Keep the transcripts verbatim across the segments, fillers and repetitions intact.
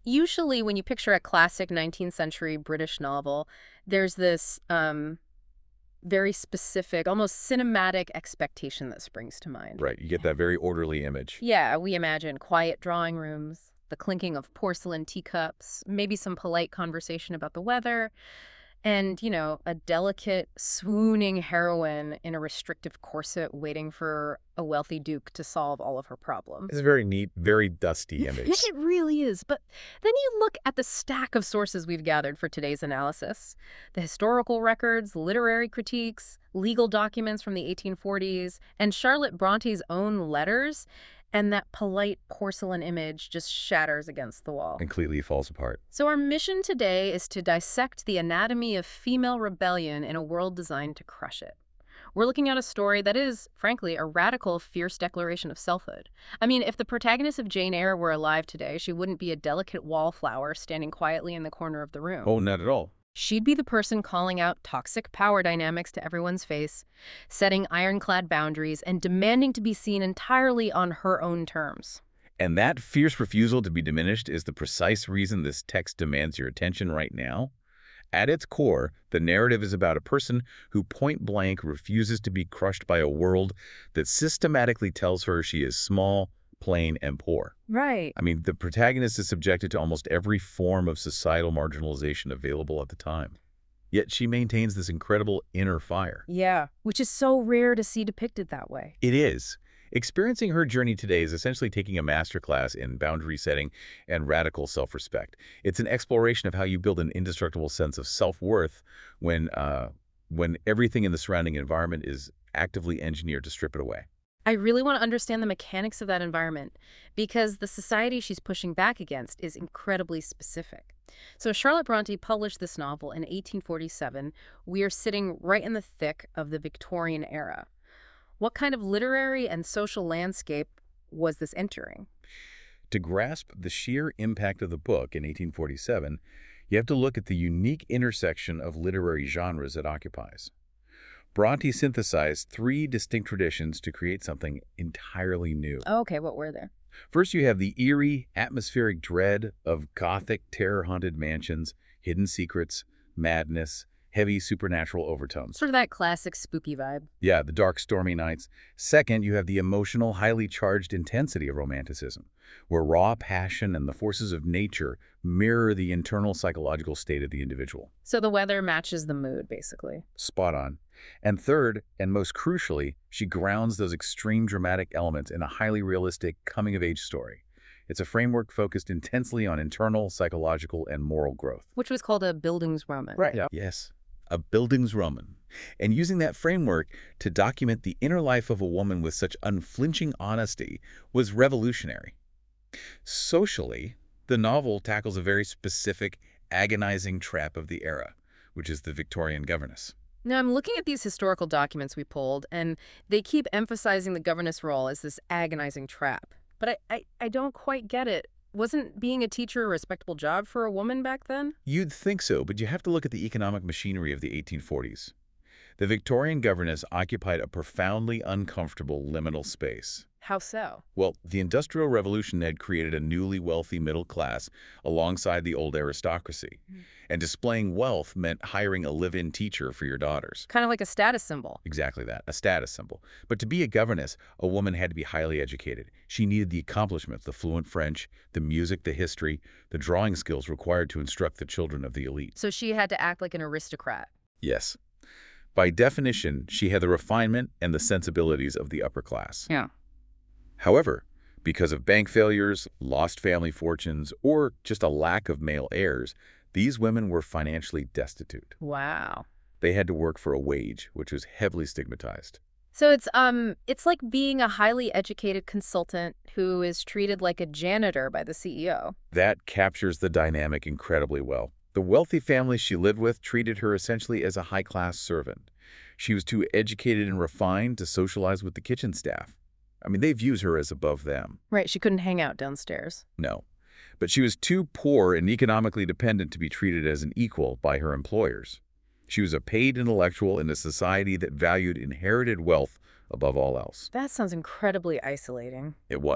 usually when you picture a classic nineteenth century British novel, there's this um, very specific, almost cinematic expectation that springs to mind. Right, you get that very orderly image. Yeah, we imagine quiet drawing rooms, the clinking of porcelain teacups, maybe some polite conversation about the weather, and, you know, a delicate, swooning heroine in a restrictive corset waiting for a wealthy duke to solve all of her problems. It's a very neat, very dusty image. It really is. But then you look at the stack of sources we've gathered for today's analysis. The historical records, literary critiques, legal documents from the eighteen forties, and Charlotte Bronte's own letters, and that polite porcelain image just shatters against the wall. Completely falls apart. So our mission today is to dissect the anatomy of female rebellion in a world designed to crush it. We're looking at a story that is, frankly, a radical, fierce declaration of selfhood. I mean, if the protagonist of Jane Eyre were alive today, she wouldn't be a delicate wallflower standing quietly in the corner of the room. Oh, not at all. She'd be the person calling out toxic power dynamics to everyone's face, setting ironclad boundaries, and demanding to be seen entirely on her own terms. And that fierce refusal to be diminished is the precise reason this text demands your attention right now. At its core, the narrative is about a person who point-blank refuses to be crushed by a world that systematically tells her she is small, plain, and poor. Right. I mean, the protagonist is subjected to almost every form of societal marginalization available at the time. Yet she maintains this incredible inner fire. Yeah, which is so rare to see depicted that way. It is. Experiencing her journey today is essentially taking a masterclass in boundary setting and radical self-respect. It's an exploration of how you build an indestructible sense of self-worth when, uh, when everything in the surrounding environment is actively engineered to strip it away. I really want to understand the mechanics of that environment because the society she's pushing back against is incredibly specific. So Charlotte Bronte published this novel in eighteen forty-seven. We are sitting right in the thick of the Victorian era. What kind of literary and social landscape was this entering? To grasp the sheer impact of the book in eighteen forty-seven, you have to look at the unique intersection of literary genres it occupies. Bronte synthesized three distinct traditions to create something entirely new. Okay, what were they? First, you have the eerie, atmospheric dread of Gothic, terror-haunted mansions, hidden secrets, madness, heavy supernatural overtones. Sort of that classic spooky vibe. Yeah, the dark, stormy nights. Second, you have the emotional, highly charged intensity of romanticism, where raw passion and the forces of nature mirror the internal psychological state of the individual. So the weather matches the mood, basically. Spot on. And third, and most crucially, she grounds those extreme dramatic elements in a highly realistic coming-of-age story. It's a framework focused intensely on internal, psychological, and moral growth. Which was called a Bildungsroman. Right. Yeah. Yes. A Bildungsroman. And using that framework to document the inner life of a woman with such unflinching honesty was revolutionary. Socially, the novel tackles a very specific, agonizing trap of the era, which is the Victorian governess. Now, I'm looking at these historical documents we pulled, and they keep emphasizing the governess role as this agonizing trap. But I, I, I don't quite get it. Wasn't being a teacher a respectable job for a woman back then? You'd think so, but you have to look at the economic machinery of the eighteen forties. The Victorian governess occupied a profoundly uncomfortable liminal space. How so? Well, the Industrial Revolution had created a newly wealthy middle class alongside the old aristocracy. Mm. And displaying wealth meant hiring a live-in teacher for your daughters. Kind of like a status symbol. Exactly that, a status symbol. But to be a governess, a woman had to be highly educated. She needed the accomplishments, the fluent French, the music, the history, the drawing skills required to instruct the children of the elite. So she had to act like an aristocrat. Yes. By definition, she had the refinement and the sensibilities of the upper class. Yeah. However, because of bank failures, lost family fortunes, or just a lack of male heirs, these women were financially destitute. Wow. They had to work for a wage, which was heavily stigmatized. So it's um it's like being a highly educated consultant who is treated like a janitor by the C E O. That captures the dynamic incredibly well. The wealthy family she lived with treated her essentially as a high-class servant. She was too educated and refined to socialize with the kitchen staff. I mean, they viewed her as above them. Right, she couldn't hang out downstairs. No. But she was too poor and economically dependent to be treated as an equal by her employers. She was a paid intellectual in a society that valued inherited wealth above all else. That sounds incredibly isolating. It was.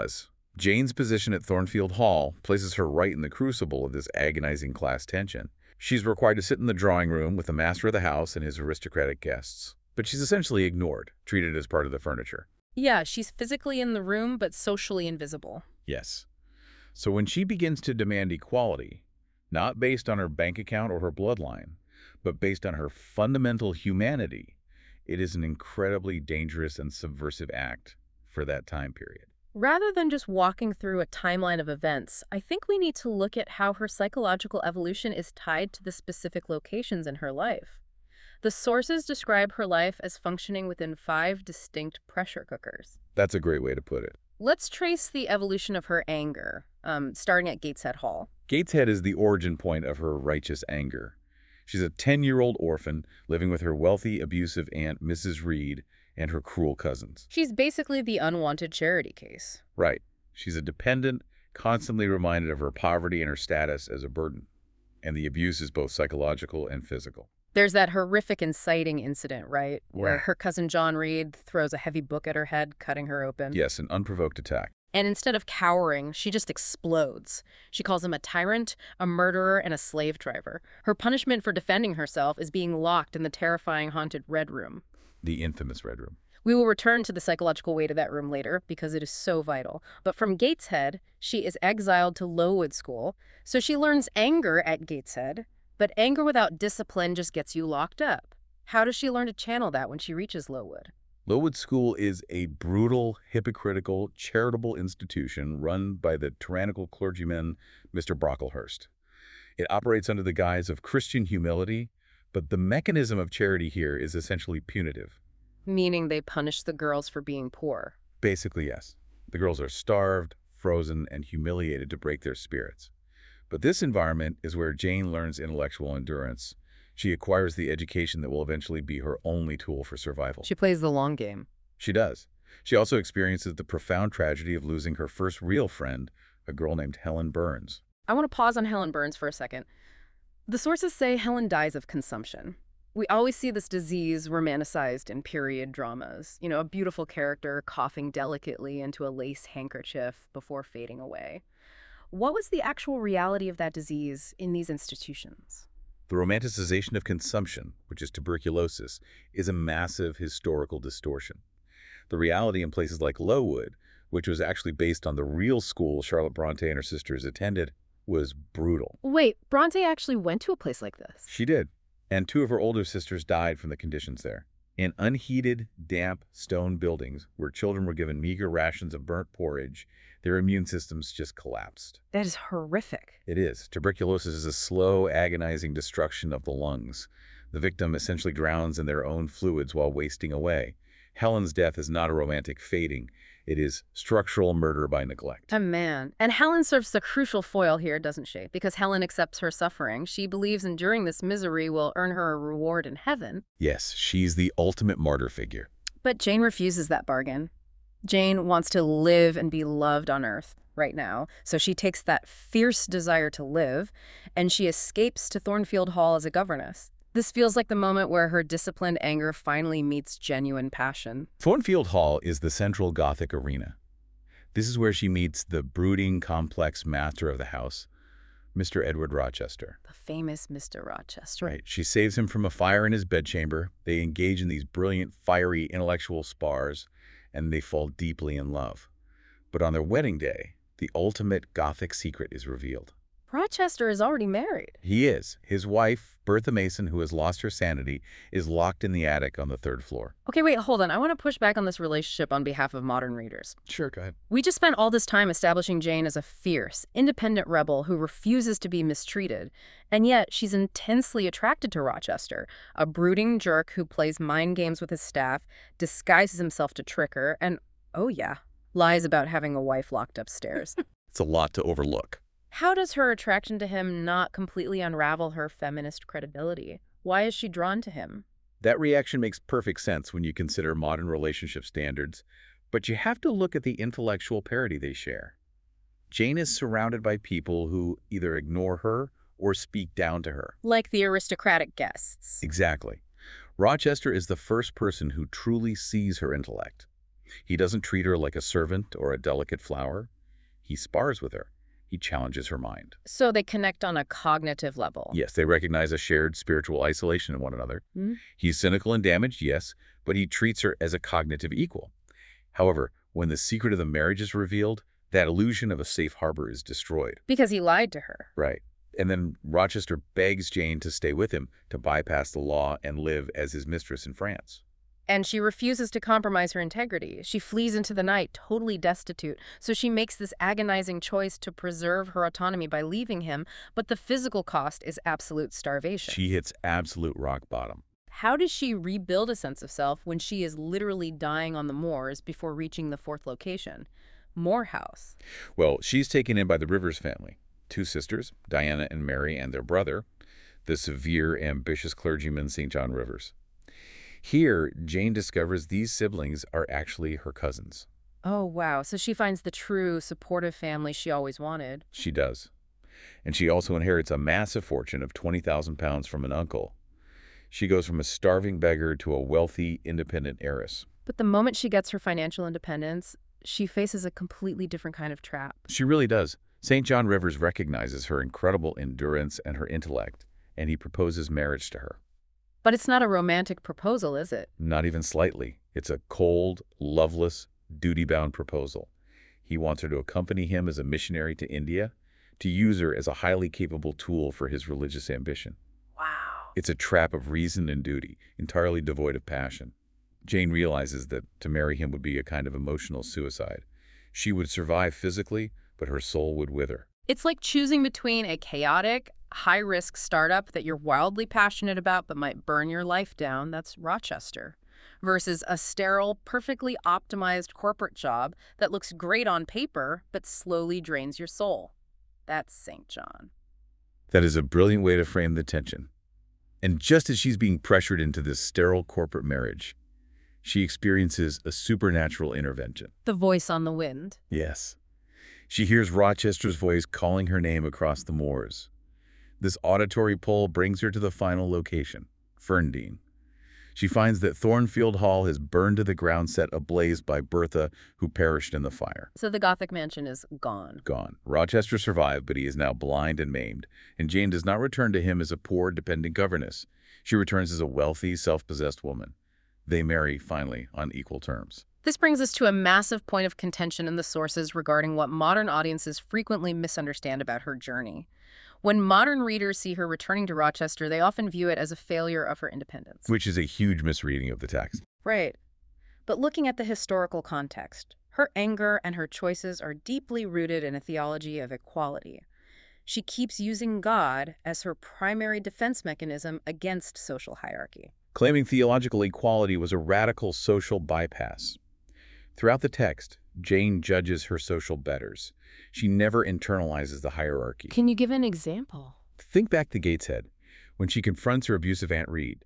Jane's position at Thornfield Hall places her right in the crucible of this agonizing class tension. She's required to sit in the drawing room with the master of the house and his aristocratic guests. But she's essentially ignored, treated as part of the furniture. Yeah, she's physically in the room, but socially invisible. Yes. So when she begins to demand equality, not based on her bank account or her bloodline, but based on her fundamental humanity, it is an incredibly dangerous and subversive act for that time period. Rather than just walking through a timeline of events, I think we need to look at how her psychological evolution is tied to the specific locations in her life. The sources describe her life as functioning within five distinct pressure cookers. That's a great way to put it. Let's trace the evolution of her anger, um, starting at Gateshead Hall. Gateshead is the origin point of her righteous anger. She's a ten-year-old orphan living with her wealthy, abusive aunt, Missus Reed, and her cruel cousins. She's basically the unwanted charity case. Right. She's a dependent, constantly reminded of her poverty and her status as a burden. And the abuse is both psychological and physical. There's that horrific inciting incident, right? Where Yeah. her cousin John Reed throws a heavy book at her head, cutting her open. Yes, an unprovoked attack. And instead of cowering, she just explodes. She calls him a tyrant, a murderer, and a slave driver. Her punishment for defending herself is being locked in the terrifying haunted Red Room. The infamous Red Room. We will return to the psychological weight of that room later because it is so vital. But from Gateshead, she is exiled to Lowood School, so she learns anger at Gateshead, but anger without discipline just gets you locked up. How does she learn to channel that when she reaches Lowood? Lowood School is a brutal, hypocritical, charitable institution run by the tyrannical clergyman, Mister Brocklehurst. It operates under the guise of Christian humility, but the mechanism of charity here is essentially punitive. Meaning they punish the girls for being poor. Basically, yes. The girls are starved, frozen, and humiliated to break their spirits. But this environment is where Jane learns intellectual endurance. She acquires the education that will eventually be her only tool for survival. She plays the long game. She does. She also experiences the profound tragedy of losing her first real friend, a girl named Helen Burns. I want to pause on Helen Burns for a second. The sources say Helen dies of consumption. We always see this disease romanticized in period dramas. You know, a beautiful character coughing delicately into a lace handkerchief before fading away. What was the actual reality of that disease in these institutions? The romanticization of consumption, which is tuberculosis, is a massive historical distortion. The reality in places like Lowood, which was actually based on the real school Charlotte Bronte and her sisters attended, was brutal. Wait, Bronte actually went to a place like this? She did. And two of her older sisters died from the conditions there. In unheated, damp stone buildings where children were given meager rations of burnt porridge, their immune systems just collapsed. That is horrific. It is. Tuberculosis is a slow, agonizing destruction of the lungs. The victim essentially drowns in their own fluids while wasting away. Helen's death is not a romantic fading. It is structural murder by neglect. Oh, man. And Helen serves the crucial foil here, doesn't she? Because Helen accepts her suffering. She believes enduring this misery will earn her a reward in heaven. Yes, she's the ultimate martyr figure. But Jane refuses that bargain. Jane wants to live and be loved on Earth right now. So she takes that fierce desire to live, and she escapes to Thornfield Hall as a governess. This feels like the moment where her disciplined anger finally meets genuine passion. Thornfield Hall is the central Gothic arena. This is where she meets the brooding, complex master of the house, Mister Edward Rochester. The famous Mister Rochester. Right. She saves him from a fire in his bedchamber. They engage in these brilliant, fiery, intellectual spars, and they fall deeply in love. But on their wedding day, the ultimate Gothic secret is revealed. Rochester is already married. He is. His wife, Bertha Mason, who has lost her sanity, is locked in the attic on the third floor. Okay, wait, hold on. I want to push back on this relationship on behalf of modern readers. Sure, go ahead. We just spent all this time establishing Jane as a fierce, independent rebel who refuses to be mistreated. And yet, she's intensely attracted to Rochester, a brooding jerk who plays mind games with his staff, disguises himself to trick her, and, oh yeah, lies about having a wife locked upstairs. It's a lot to overlook. How does her attraction to him not completely unravel her feminist credibility? Why is she drawn to him? That reaction makes perfect sense when you consider modern relationship standards, but you have to look at the intellectual parity they share. Jane is surrounded by people who either ignore her or speak down to her. Like the aristocratic guests. Exactly. Rochester is the first person who truly sees her intellect. He doesn't treat her like a servant or a delicate flower. He spars with her. He challenges her mind. So they connect on a cognitive level. Yes, they recognize a shared spiritual isolation in one another. Hmm? He's cynical and damaged, yes, but he treats her as a cognitive equal. However, when the secret of the marriage is revealed, that illusion of a safe harbor is destroyed. Because he lied to her. Right. And then Rochester begs Jane to stay with him, to bypass the law and live as his mistress in France. And she refuses to compromise her integrity. She flees into the night, totally destitute. So she makes this agonizing choice to preserve her autonomy by leaving him, but the physical cost is absolute starvation. She hits absolute rock bottom. How does she rebuild a sense of self when she is literally dying on the moors before reaching the fourth location, Moor House? Well, she's taken in by the Rivers family. Two sisters, Diana and Mary, and their brother, the severe, ambitious clergyman Saint John Rivers. Here, Jane discovers these siblings are actually her cousins. Oh, wow. So she finds the true, supportive family she always wanted. She does. And she also inherits a massive fortune of twenty thousand pounds from an uncle. She goes from a starving beggar to a wealthy, independent heiress. But the moment she gets her financial independence, she faces a completely different kind of trap. She really does. Saint John Rivers recognizes her incredible endurance and her intellect, and he proposes marriage to her. But it's not a romantic proposal, is it? Not even slightly. It's a cold, loveless, duty-bound proposal. He wants her to accompany him as a missionary to India, to use her as a highly capable tool for his religious ambition. Wow. It's a trap of reason and duty, entirely devoid of passion. Jane realizes that to marry him would be a kind of emotional suicide. She would survive physically, but her soul would wither. It's like choosing between a chaotic, high-risk startup that you're wildly passionate about but might burn your life down, that's Rochester, versus a sterile, perfectly optimized corporate job that looks great on paper but slowly drains your soul. That's Saint John. That is a brilliant way to frame the tension. And just as she's being pressured into this sterile corporate marriage, she experiences a supernatural intervention. The voice on the wind. Yes. She hears Rochester's voice calling her name across the moors. This auditory pull brings her to the final location, Ferndean. She finds that Thornfield Hall has burned to the ground, set ablaze by Bertha, who perished in the fire. So the Gothic mansion is gone. Gone. Rochester survived, but he is now blind and maimed, and Jane does not return to him as a poor, dependent governess. She returns as a wealthy, self-possessed woman. They marry, finally, on equal terms. This brings us to a massive point of contention in the sources regarding what modern audiences frequently misunderstand about her journey. When modern readers see her returning to Rochester, they often view it as a failure of her independence. Which is a huge misreading of the text. Right. But looking at the historical context, her anger and her choices are deeply rooted in a theology of equality. She keeps using God as her primary defense mechanism against social hierarchy. Claiming theological equality was a radical social bypass. Throughout the text, Jane judges her social betters. She never internalizes the hierarchy. Can you give an example? Think back to Gateshead, when she confronts her abusive Aunt Reed.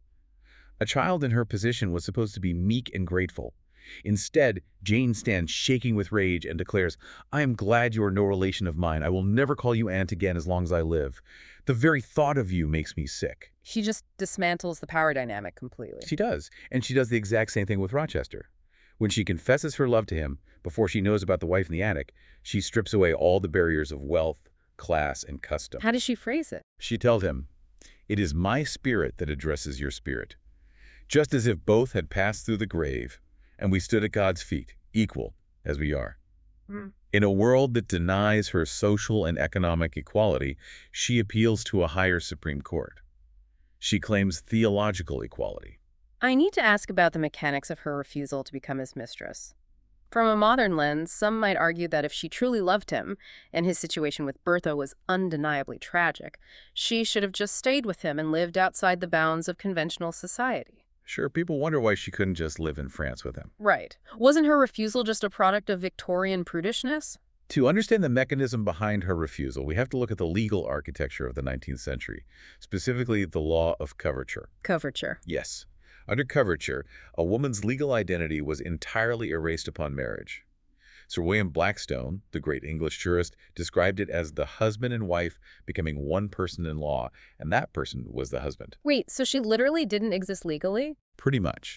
A child in her position was supposed to be meek and grateful. Instead, Jane stands shaking with rage and declares, "I am glad you are no relation of mine. I will never call you aunt again as long as I live. The very thought of you makes me sick." She just dismantles the power dynamic completely. She does, and she does the exact same thing with Rochester. When she confesses her love to him, before she knows about the wife in the attic, she strips away all the barriers of wealth, class, and custom. How does she phrase it? She tells him, "It is my spirit that addresses your spirit," just as if both had passed through the grave, and we stood at God's feet, equal as we are. Mm. In a world that denies her social and economic equality, she appeals to a higher Supreme Court. She claims theological equality. I need to ask about the mechanics of her refusal to become his mistress. From a modern lens, some might argue that if she truly loved him, and his situation with Bertha was undeniably tragic, she should have just stayed with him and lived outside the bounds of conventional society. Sure, people wonder why she couldn't just live in France with him. Right. Wasn't her refusal just a product of Victorian prudishness? To understand the mechanism behind her refusal, we have to look at the legal architecture of the nineteenth century, specifically the law of coverture. Coverture. Yes. Under coverture, a woman's legal identity was entirely erased upon marriage. Sir William Blackstone, the great English jurist, described it as the husband and wife becoming one person in law, and that person was the husband. Wait, so she literally didn't exist legally? Pretty much.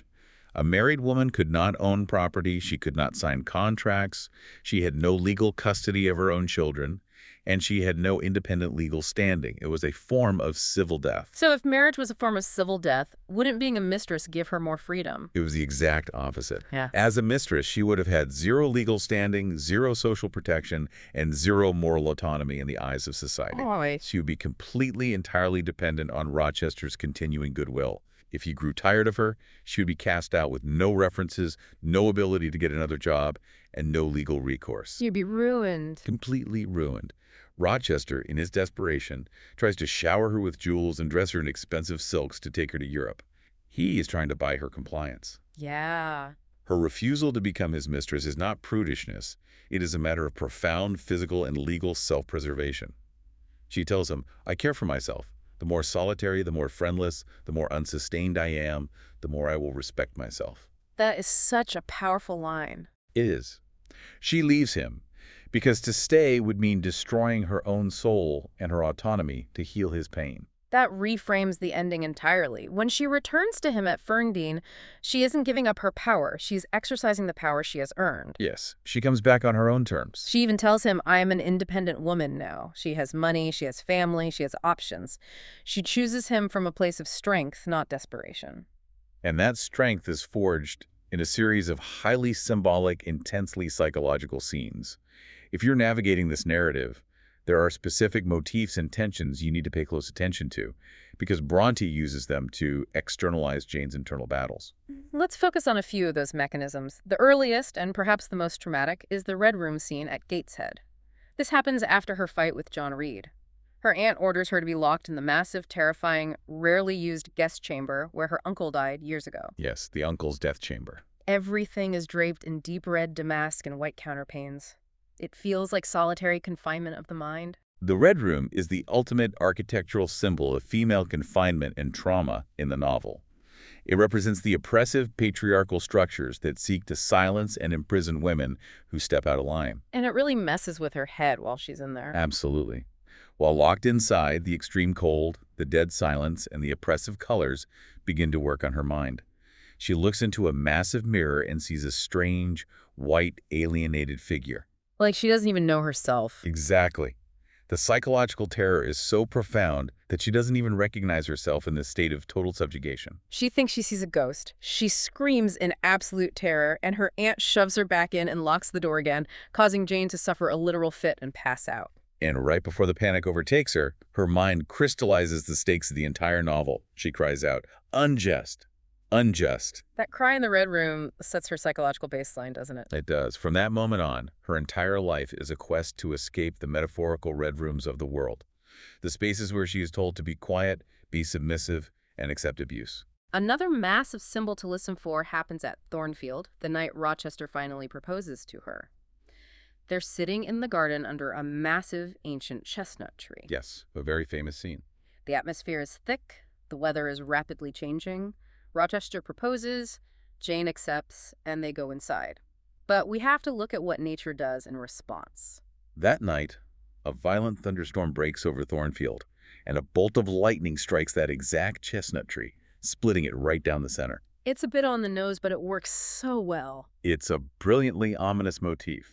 A married woman could not own property, she could not sign contracts, she had no legal custody of her own children, and she had no independent legal standing. It was a form of civil death. So if marriage was a form of civil death, wouldn't being a mistress give her more freedom? It was the exact opposite. Yeah. As a mistress, she would have had zero legal standing, zero social protection, and zero moral autonomy in the eyes of society. Oh, wait. She would be completely, entirely dependent on Rochester's continuing goodwill. If he grew tired of her, she would be cast out with no references, no ability to get another job, and no legal recourse. You'd be ruined. Completely ruined. Rochester, in his desperation, tries to shower her with jewels and dress her in expensive silks to take her to Europe. He is trying to buy her compliance. Yeah. Her refusal to become his mistress is not prudishness. It is a matter of profound physical and legal self-preservation. She tells him, "I care for myself. The more solitary, the more friendless, the more unsustained I am, the more I will respect myself." That is such a powerful line. It is. She leaves him because to stay would mean destroying her own soul and her autonomy to heal his pain. That reframes the ending entirely. When she returns to him at Ferndean, she isn't giving up her power. She's exercising the power she has earned. Yes, she comes back on her own terms. She even tells him, "I am an independent woman now." She has money, she has family, she has options. She chooses him from a place of strength, not desperation. And that strength is forged in a series of highly symbolic, intensely psychological scenes. If you're navigating this narrative, there are specific motifs and tensions you need to pay close attention to, because Bronte uses them to externalize Jane's internal battles. Let's focus on a few of those mechanisms. The earliest, and perhaps the most traumatic, is the Red Room scene at Gateshead. This happens after her fight with John Reed. Her aunt orders her to be locked in the massive, terrifying, rarely used guest chamber where her uncle died years ago. Yes, the uncle's death chamber. Everything is draped in deep red damask and white counterpanes. It feels like solitary confinement of the mind. The Red Room is the ultimate architectural symbol of female confinement and trauma in the novel. It represents the oppressive patriarchal structures that seek to silence and imprison women who step out of line. And it really messes with her head while she's in there. Absolutely. While locked inside, the extreme cold, the dead silence, and the oppressive colors begin to work on her mind. She looks into a massive mirror and sees a strange, white, alienated figure. Like she doesn't even know herself. Exactly. The psychological terror is so profound that she doesn't even recognize herself in this state of total subjugation. She thinks she sees a ghost. She screams in absolute terror, and her aunt shoves her back in and locks the door again, causing Jane to suffer a literal fit and pass out. And right before the panic overtakes her, her mind crystallizes the stakes of the entire novel. She cries out, "Unjust! Unjust!" That cry in the Red Room sets her psychological baseline, doesn't it? It does. From that moment on, her entire life is a quest to escape the metaphorical red rooms of the world, the spaces where she is told to be quiet, be submissive, and accept abuse. Another massive symbol to listen for happens at Thornfield, the night Rochester finally proposes to her. They're sitting in the garden under a massive ancient chestnut tree. Yes, a very famous scene. The atmosphere is thick, the weather is rapidly changing. Rochester proposes, Jane accepts, and they go inside. But we have to look at what nature does in response. That night, a violent thunderstorm breaks over Thornfield, and a bolt of lightning strikes that exact chestnut tree, splitting it right down the center. It's a bit on the nose, but it works so well. It's a brilliantly ominous motif.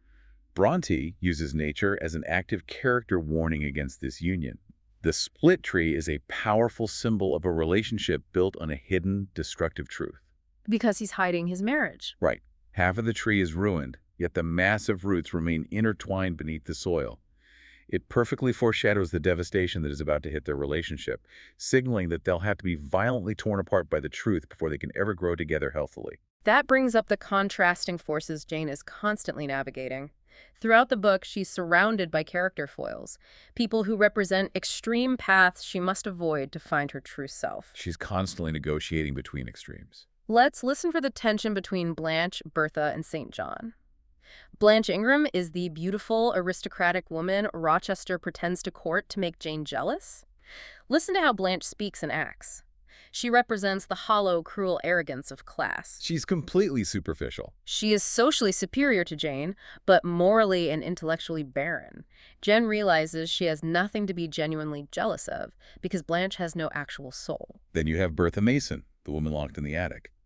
Bronte uses nature as an active character warning against this union. The split tree is a powerful symbol of a relationship built on a hidden, destructive truth. Because he's hiding his marriage. Right. Half of the tree is ruined, yet the massive roots remain intertwined beneath the soil. It perfectly foreshadows the devastation that is about to hit their relationship, signaling that they'll have to be violently torn apart by the truth before they can ever grow together healthily. That brings up the contrasting forces Jane is constantly navigating. Throughout the book, she's surrounded by character foils, people who represent extreme paths she must avoid to find her true self. She's constantly negotiating between extremes. Let's listen for the tension between Blanche, Bertha, and Saint John. Blanche Ingram is the beautiful, aristocratic woman Rochester pretends to court to make Jane jealous. Listen to how Blanche speaks and acts. She represents the hollow, cruel arrogance of class. She's completely superficial. She is socially superior to Jane, but morally and intellectually barren. Jen realizes she has nothing to be genuinely jealous of because Blanche has no actual soul. Then you have Bertha Mason, the woman locked in the attic.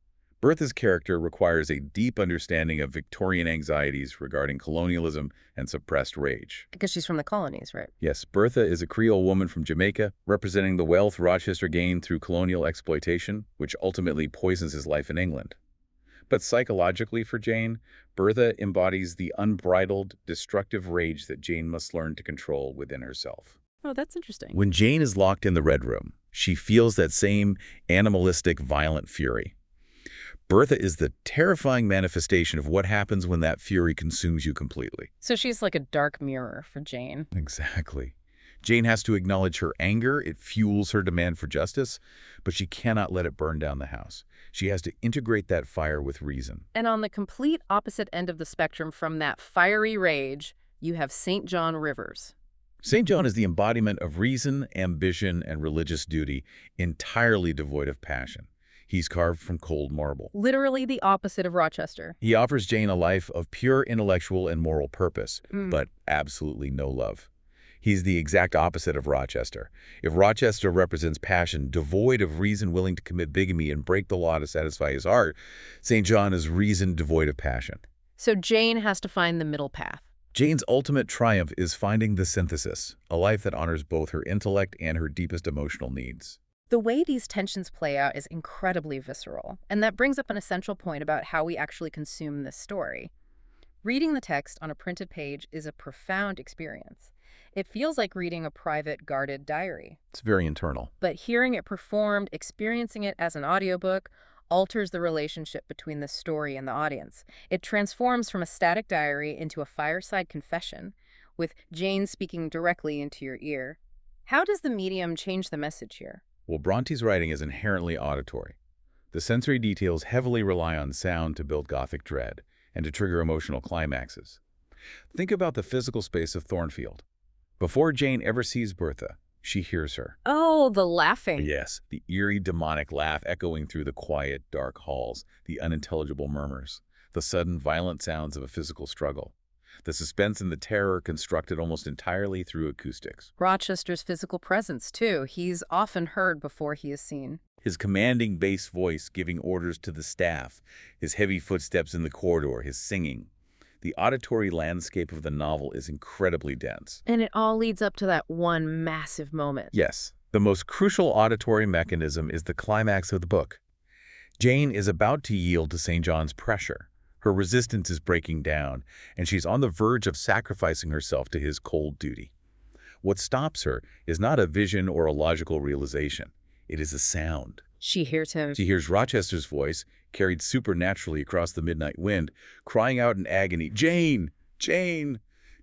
Bertha's character requires a deep understanding of Victorian anxieties regarding colonialism and suppressed rage. Because she's from the colonies, right? Yes, Bertha is a Creole woman from Jamaica, representing the wealth Rochester gained through colonial exploitation, which ultimately poisons his life in England. But psychologically for Jane, Bertha embodies the unbridled, destructive rage that Jane must learn to control within herself. Oh, that's interesting. When Jane is locked in the Red Room, she feels that same animalistic, violent fury. Bertha is the terrifying manifestation of what happens when that fury consumes you completely. So she's like a dark mirror for Jane. Exactly. Jane has to acknowledge her anger. It fuels her demand for justice, but she cannot let it burn down the house. She has to integrate that fire with reason. And on the complete opposite end of the spectrum from that fiery rage, you have Saint John Rivers. Saint John is the embodiment of reason, ambition, and religious duty, entirely devoid of passion. He's carved from cold marble. Literally the opposite of Rochester. He offers Jane a life of pure intellectual and moral purpose, Mm. but absolutely no love. He's the exact opposite of Rochester. If Rochester represents passion, devoid of reason, willing to commit bigamy and break the law to satisfy his heart, Saint John is reason devoid of passion. So Jane has to find the middle path. Jane's ultimate triumph is finding the synthesis, a life that honors both her intellect and her deepest emotional needs. The way these tensions play out is incredibly visceral, and that brings up an essential point about how we actually consume this story. Reading the text on a printed page is a profound experience. It feels like reading a private, guarded diary. It's very internal. But hearing it performed, experiencing it as an audiobook, alters the relationship between the story and the audience. It transforms from a static diary into a fireside confession, with Jane speaking directly into your ear. How does the medium change the message here? Well, Bronte's writing is inherently auditory. The sensory details heavily rely on sound to build Gothic dread and to trigger emotional climaxes. Think about the physical space of Thornfield. Before Jane ever sees Bertha, she hears her. Oh, the laughing. Yes, the eerie, demonic laugh echoing through the quiet, dark halls, the unintelligible murmurs, the sudden, violent sounds of a physical struggle. The suspense and the terror constructed almost entirely through acoustics. Rochester's physical presence, too. He's often heard before he is seen. His commanding bass voice giving orders to the staff, his heavy footsteps in the corridor, his singing. The auditory landscape of the novel is incredibly dense. And it all leads up to that one massive moment. Yes, the most crucial auditory mechanism is the climax of the book. Jane is about to yield to Saint John's pressure. Her resistance is breaking down, and she's on the verge of sacrificing herself to his cold duty. What stops her is not a vision or a logical realization. It is a sound. She hears him. She hears Rochester's voice, carried supernaturally across the midnight wind, crying out in agony, "Jane! Jane!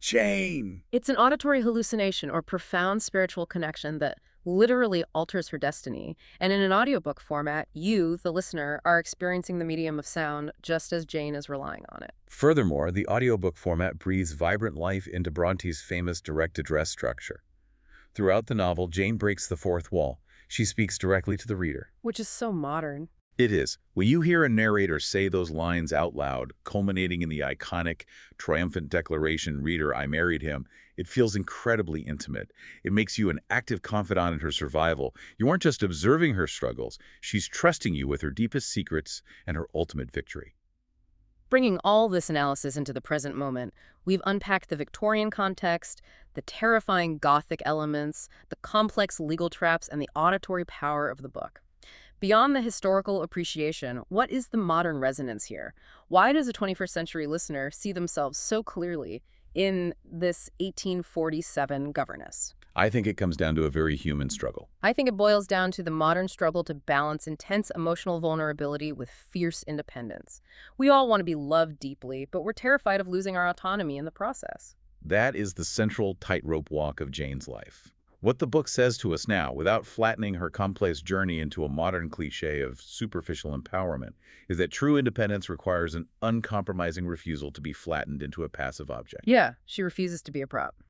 Jane!" It's an auditory hallucination or profound spiritual connection that literally alters her destiny. And in an audiobook format, you, the listener, are experiencing the medium of sound just as Jane is relying on it. Furthermore, the audiobook format breathes vibrant life into Bronte's famous direct-address structure. Throughout the novel, Jane breaks the fourth wall. She speaks directly to the reader. Which is so modern. It is. When you hear a narrator say those lines out loud, culminating in the iconic, triumphant declaration, "Reader, I married him," it feels incredibly intimate. It makes you an active confidant in her survival. You aren't just observing her struggles. She's trusting you with her deepest secrets and her ultimate victory. Bringing all this analysis into the present moment, we've unpacked the Victorian context, the terrifying Gothic elements, the complex legal traps, and the auditory power of the book. Beyond the historical appreciation, what is the modern resonance here? Why does a twenty-first century listener see themselves so clearly in this eighteen forty-seven governess? I think it comes down to a very human struggle. I think it boils down to the modern struggle to balance intense emotional vulnerability with fierce independence. We all want to be loved deeply, but we're terrified of losing our autonomy in the process. That is the central tightrope walk of Jane's life. What the book says to us now, without flattening her complex journey into a modern cliché of superficial empowerment, is that true independence requires an uncompromising refusal to be flattened into a passive object. Yeah, she refuses to be a prop.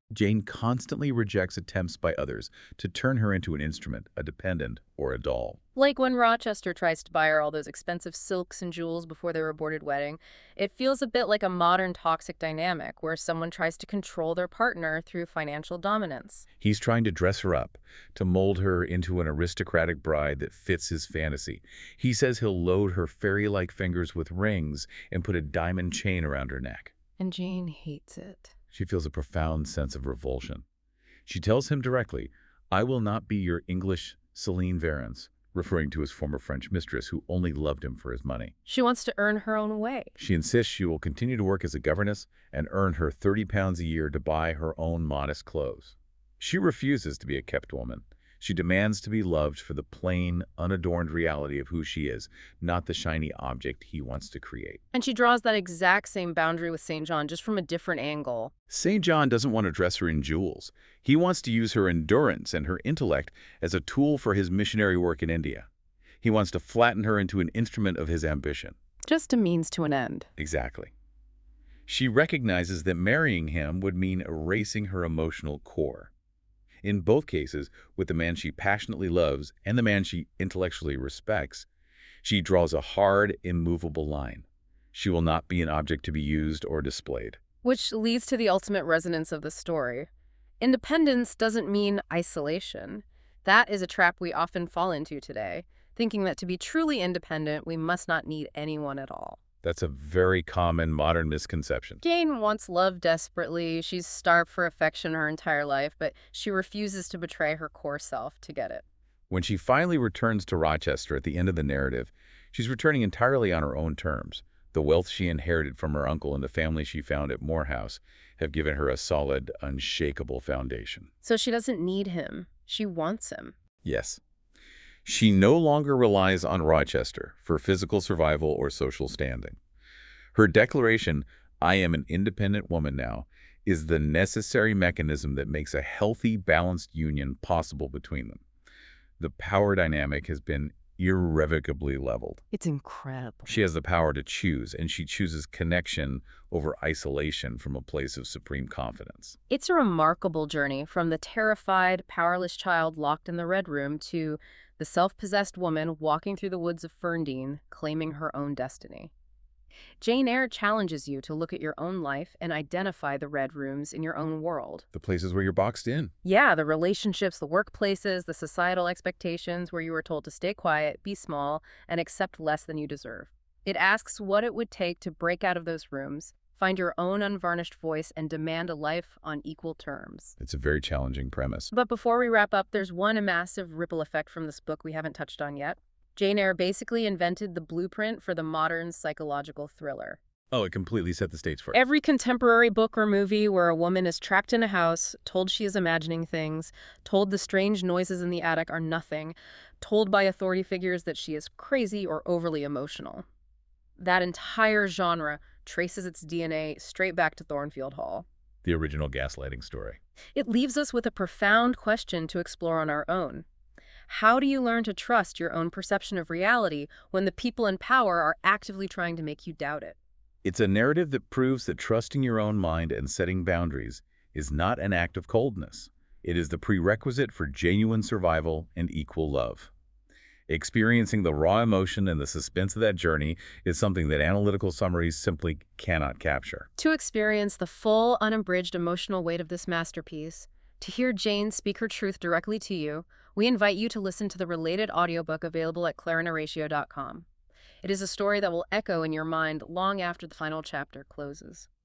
Jane constantly rejects attempts by others to turn her into an instrument, a dependent, or a doll. Like when Rochester tries to buy her all those expensive silks and jewels before their aborted wedding, it feels a bit like a modern toxic dynamic where someone tries to control their partner through financial dominance. He's trying to dress her up, to mold her into an aristocratic bride that fits his fantasy. He says he'll load her fairy-like fingers with rings and put a diamond chain around her neck. And Jane hates it. She feels a profound sense of revulsion. She tells him directly, "I will not be your English Celine Varens," referring to his former French mistress who only loved him for his money. She wants to earn her own way. She insists she will continue to work as a governess and earn her thirty pounds a year to buy her own modest clothes. She refuses to be a kept woman. She demands to be loved for the plain, unadorned reality of who she is, not the shiny object he wants to create. And she draws that exact same boundary with Saint John, just from a different angle. Saint John doesn't want to dress her in jewels. He wants to use her endurance and her intellect as a tool for his missionary work in India. He wants to flatten her into an instrument of his ambition. Just a means to an end. Exactly. She recognizes that marrying him would mean erasing her emotional core. In both cases, with the man she passionately loves and the man she intellectually respects, she draws a hard, immovable line. She will not be an object to be used or displayed. Which leads to the ultimate resonance of the story. Independence doesn't mean isolation. That is a trap we often fall into today, thinking that to be truly independent, we must not need anyone at all. That's a very common modern misconception. Jane wants love desperately. She's starved for affection her entire life, but she refuses to betray her core self to get it. When she finally returns to Rochester at the end of the narrative, she's returning entirely on her own terms. The wealth she inherited from her uncle and the family she found at Moore House have given her a solid, unshakable foundation. So she doesn't need him. She wants him. Yes. She no longer relies on Rochester for physical survival or social standing. Her declaration, "I am an independent woman now," is the necessary mechanism that makes a healthy, balanced union possible between them. The power dynamic has been irrevocably leveled. It's incredible. She has the power to choose, and she chooses connection over isolation from a place of supreme confidence. It's a remarkable journey from the terrified, powerless child locked in the Red Room to the self-possessed woman walking through the woods of Ferndene, claiming her own destiny. Jane Eyre challenges you to look at your own life and identify the red rooms in your own world. The places where you're boxed in. Yeah, the relationships, the workplaces, the societal expectations where you were told to stay quiet, be small, and accept less than you deserve. It asks what it would take to break out of those rooms, find your own unvarnished voice, and demand a life on equal terms. It's a very challenging premise. But before we wrap up, there's one massive ripple effect from this book we haven't touched on yet. Jane Eyre basically invented the blueprint for the modern psychological thriller. Oh, it completely set the stage for it. Every contemporary book or movie where a woman is trapped in a house, told she is imagining things, told the strange noises in the attic are nothing, told by authority figures that she is crazy or overly emotional. That entire genre traces its D N A straight back to Thornfield Hall. The original gaslighting story. It leaves us with a profound question to explore on our own. How do you learn to trust your own perception of reality when the people in power are actively trying to make you doubt it? It's a narrative that proves that trusting your own mind and setting boundaries is not an act of coldness. It is the prerequisite for genuine survival and equal love. Experiencing the raw emotion and the suspense of that journey is something that analytical summaries simply cannot capture. To experience the full, unabridged emotional weight of this masterpiece, to hear Jane speak her truth directly to you, we invite you to listen to the related audiobook available at Clarina Ratio dot com. It is a story that will echo in your mind long after the final chapter closes.